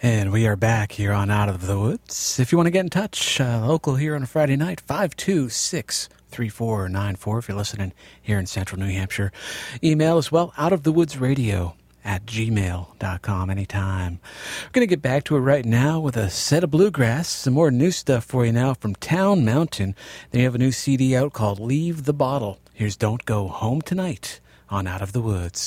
And we are back here on Out of the Woods. If you want to get in touch, local here on a Friday night, 526-3494 if you're listening here in central New Hampshire. Email as well, outofthewoodsradio@gmail.com anytime. We're going to get back to it right now with a set of bluegrass, some more new stuff for you now from Town Mountain. They have a new CD out called Leave the Bottle. Here's Don't Go Home Tonight on Out of the Woods.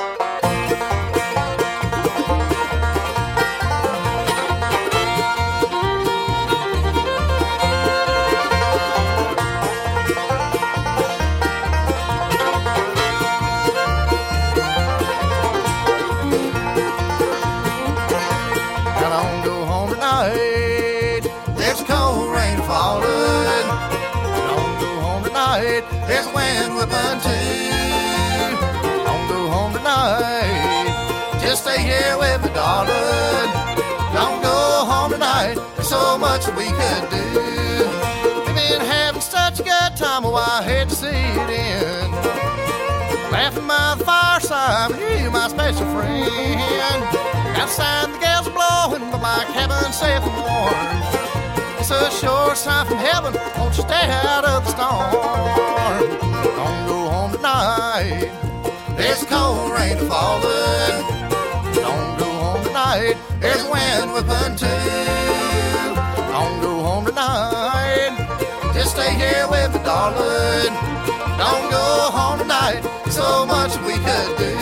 There's wind whipping too. Don't go home tonight. Just stay here with me, darling. Don't go home tonight. There's so much we could do. We've been having such a good time, oh, I hate to see it end. Laughing by the fireside with you, my special friend. Outside the gales are blowing, but my cabin's safe and warm. It's a short sign from heaven, won't you stay out of the storm? Don't go home tonight, there's a cold rain falling. Don't go home tonight, there's wind whipping too. Don't go home tonight, just stay here with me, darling. Don't go home tonight, so much we could do.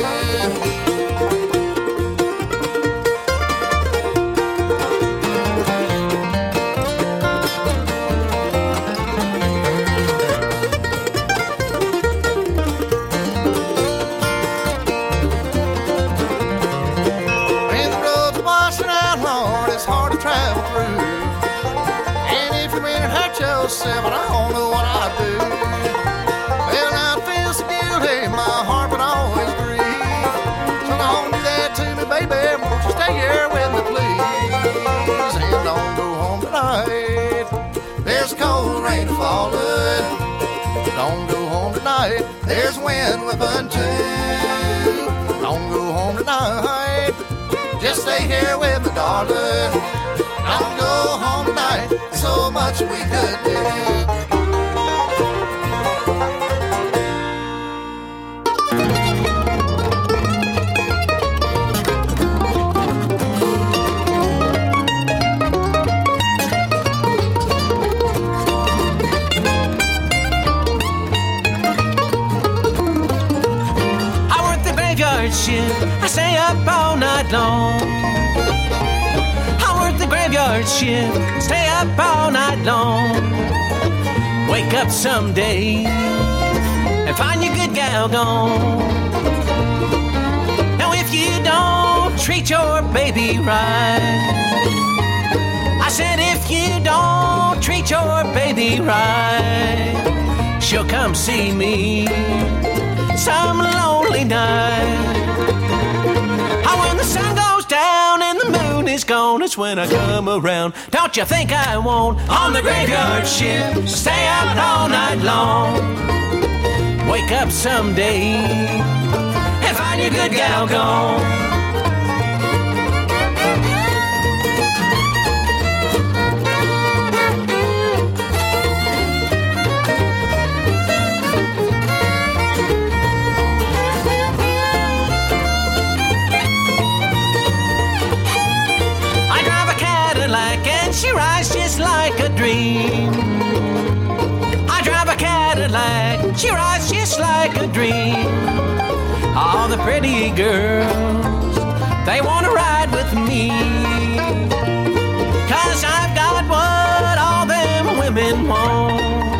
But I don't know what I do. Well, I feel so guilty, my heart would always grieve. So don't do that to me, baby. Won't you stay here with me, please? And don't go home tonight, there's cold rain falling. Don't go home tonight, there's wind whipping too. Don't go home tonight, just stay here with me, darling. Don't go home tonight, so much we could do. I work the graveyard shift, I stay up all night long. Graveyard shift, stay up all night long. Wake up someday and find your good gal gone. Now if you don't treat your baby right, I said if you don't treat your baby right, she'll come see me some lonely night. When the sun goes down and the moon is gone, it's when I come around. Don't you think I won't? On the graveyard shift, stay out all night long. Wake up someday and find your good gal gone. She rides just like a dream. I drive a Cadillac, she rides just like a dream. All the pretty girls, they want to ride with me, 'cause I've got what all them women want.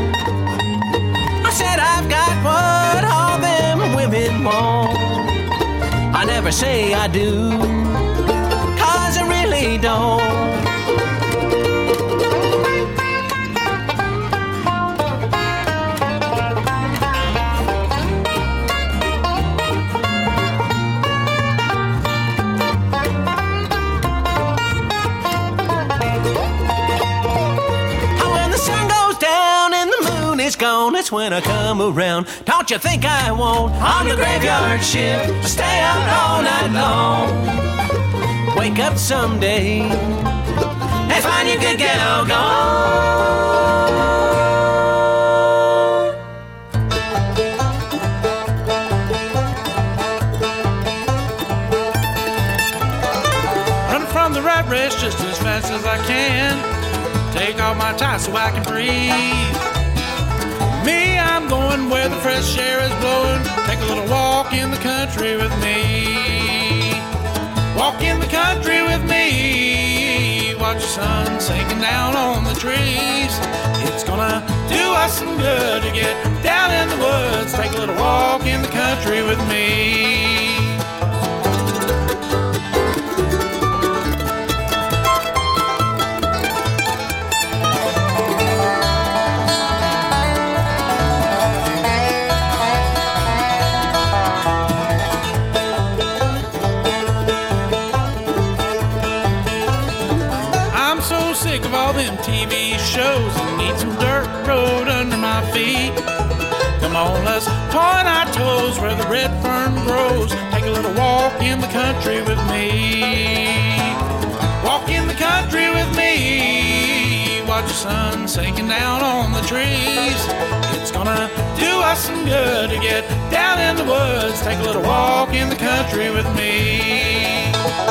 I said I've got what all them women want. I never say I do, 'cause I really don't. Gone, it's when I come around. Don't you think I won't? On the graveyard shift, stay out all night long. wake up someday and find your good gal gone. From the rat race just as fast as I can. Take off my tie so I can breathe. Me, I'm going where the fresh air is blowing. Take a little walk in the country with me. Walk in the country with me. Watch the sun sinking down on the trees. It's gonna do us some good to get down in the woods. Take a little walk in the country with me. Sick of all them TV shows and need some dirt road under my feet. Come on, let's point our toes where the red fern grows. Take a little walk in the country with me. Walk in the country with me. Watch the sun sinking down on the trees. It's gonna do us some good to get down in the woods. Take a little walk in the country with me.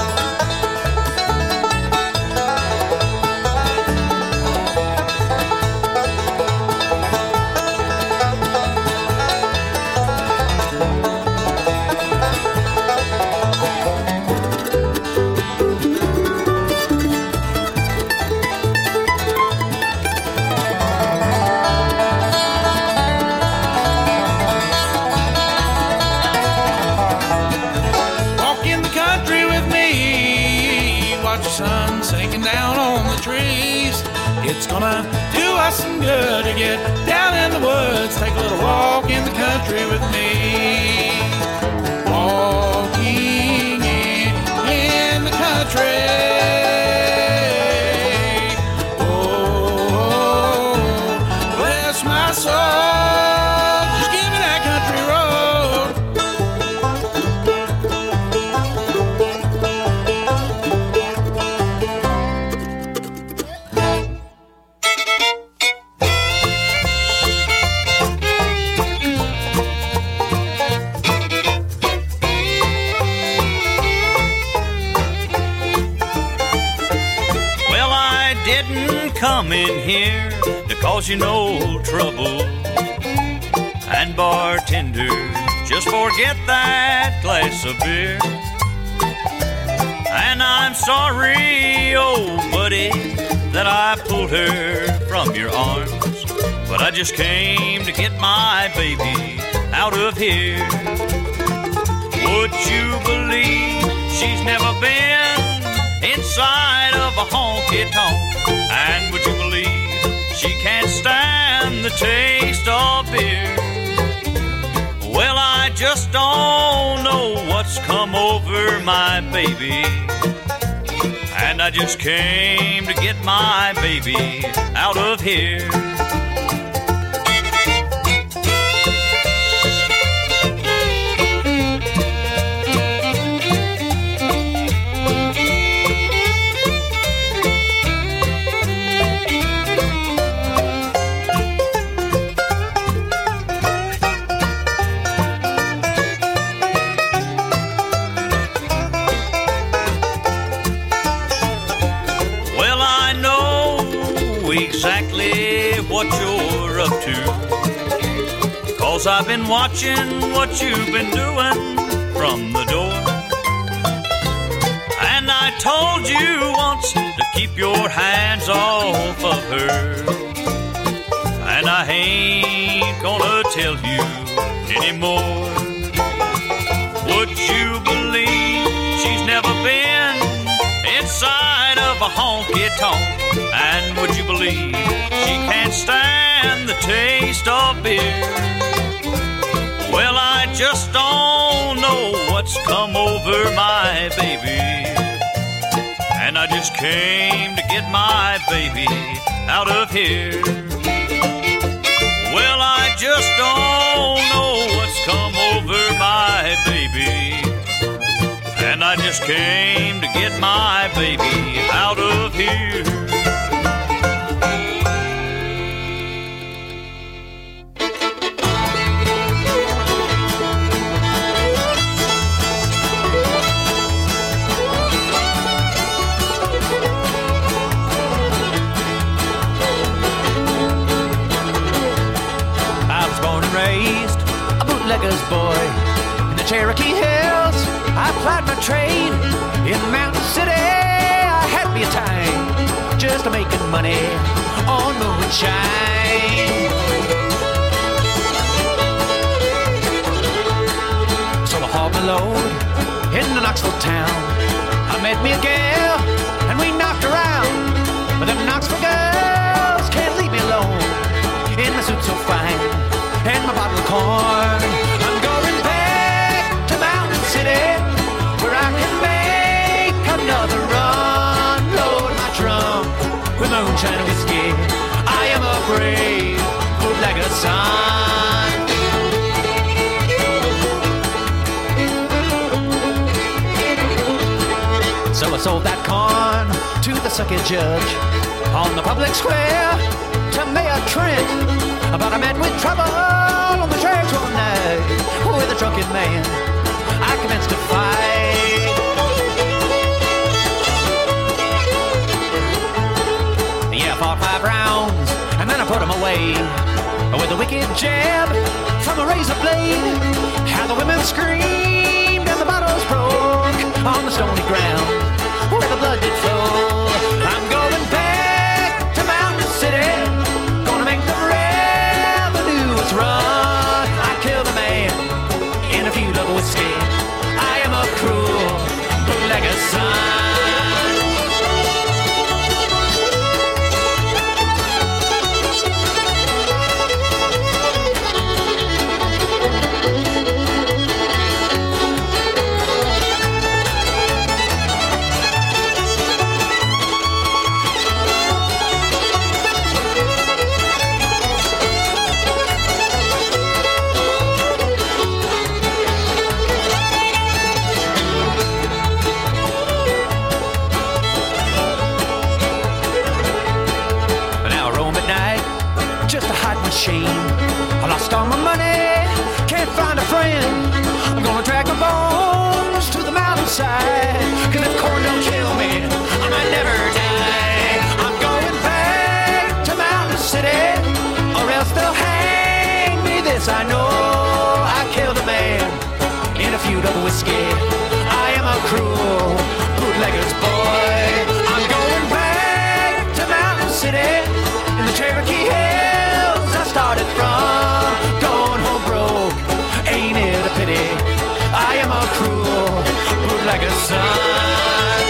Sun sinking down on the trees. It's gonna do us some good to get down in the woods. Take a little walk in the country with me. Walking in the country. Oh, bless my soul. Just give me that country road. Come in here to cause you no trouble. And bartender, just forget that glass of beer. And I'm sorry, oh buddy, that I pulled her from your arms. But I just came to get my baby out of here. Would you believe she's never been inside of a honky-tonk? And would you believe she can't stand the taste of beer? Well, I just don't know what's come over my baby. And I just came to get my baby out of here. Exactly what you're up to, 'cause I've been watching what you've been doing from the door. And I told you once to keep your hands off of her, and I ain't gonna tell you anymore. Would you believe she's never been inside of a honky-tonk? And would you believe she can't stand the taste of beer? Well, I just don't know what's come over my baby. And I just came to get my baby out of here. Well, I just don't know what's come over my baby. And I just just came to get my baby out of here. I was born and raised a bootlegger's boy in the Cherokee Hills. I plied my trade in Mountain City. I had me a time just making money on moonshine. So I hauled my load in the Knoxville town. I met me a gal and we knocked around. But them Knoxville girls can't leave me alone in my suit so fine and my bottle of corn. I'm going back to Mountain City where I can make another run. Load my trunk with moonshine and whiskey. I am a brave bootlegger son. So I sold that corn to the circuit judge on the public square to Mayor Trent. But I met with trouble on the tracks one night with a drunken man. I commenced to fight. Yeah, I fought 5 rounds and then I put them away with a wicked jab from a razor blade. How the women screamed and the bottles broke on the stony ground where the blood did flow. I'm going back to Mountain City, gonna make the revenues run. I killed a man in a feud of whiskey. I am a cruel bootlegger son. Just to hide my shame, I lost all my money, can't find a friend. I'm gonna drag my bones to the mountainside, 'cause if corn don't kill me, I might never die. I'm going back to Mountain City, or else they'll hang me. This I know, I killed a man in a feud of whiskey. I am a cruel bootlegger's boy. I'm going back to Mountain City in the Cherokee Hills I started from. Going home broke, ain't it a pity? I am a cruel bootlegger son.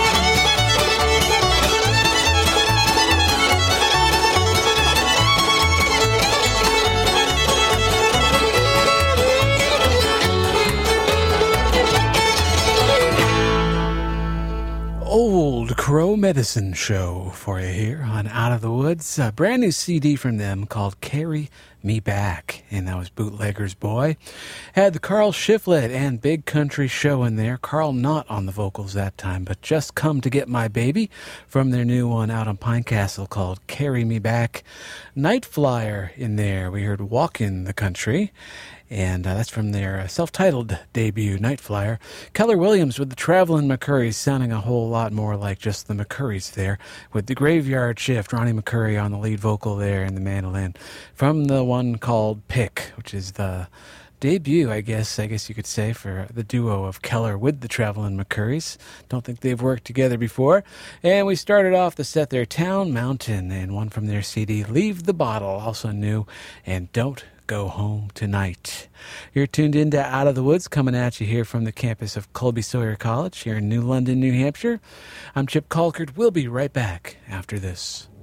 Old Crow Medicine Show for you here on Out of the Woods. A brand new CD from them called Carry Me Back, and that was Bootlegger's Boy. Had the Carl Shiflett and Big Country Show in there. Carl not on the vocals that time, but Just Come to Get My Baby from their new one out on Pine Castle called Carry Me Back. Night Flyer in there. We heard Walk in the Country. And that's from their self-titled debut, Night Flyer. Keller Williams with the Travelin' McCurrys, sounding a whole lot more like just the McCurrys there, with the Graveyard Shift, Ronnie McCurry on the lead vocal there and the mandolin, from the one called Pick, which is the debut, I guess you could say, for the duo of Keller with the Travelin' McCurrys. Don't think they've worked together before. And we started off the set there, Town Mountain, and one from their CD, Leave the Bottle, also new, and Don't Go Home Tonight. You're tuned into Out of the Woods, coming at you here from the campus of Colby Sawyer College here in New London, New Hampshire. I'm Chip Colkert. We'll be right back after this.